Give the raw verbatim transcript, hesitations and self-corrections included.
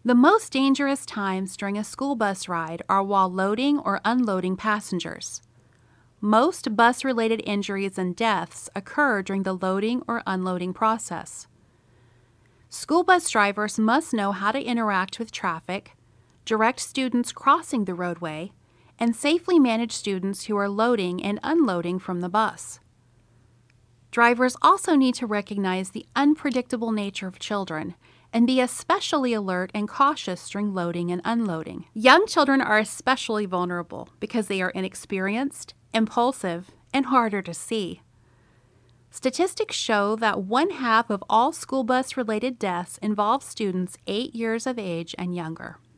The most dangerous times during a school bus ride are while loading or unloading passengers. Most bus-related injuries and deaths occur during the loading or unloading process. School bus drivers must know how to interact with traffic, direct students crossing the roadway, and safely manage students who are loading and unloading from the bus. Drivers also need to recognize the unpredictable nature of children and be especially alert and cautious during loading and unloading. Young children are especially vulnerable because they are inexperienced, impulsive, and harder to see. Statistics show that one half of all school bus-related deaths involve students eight years of age and younger.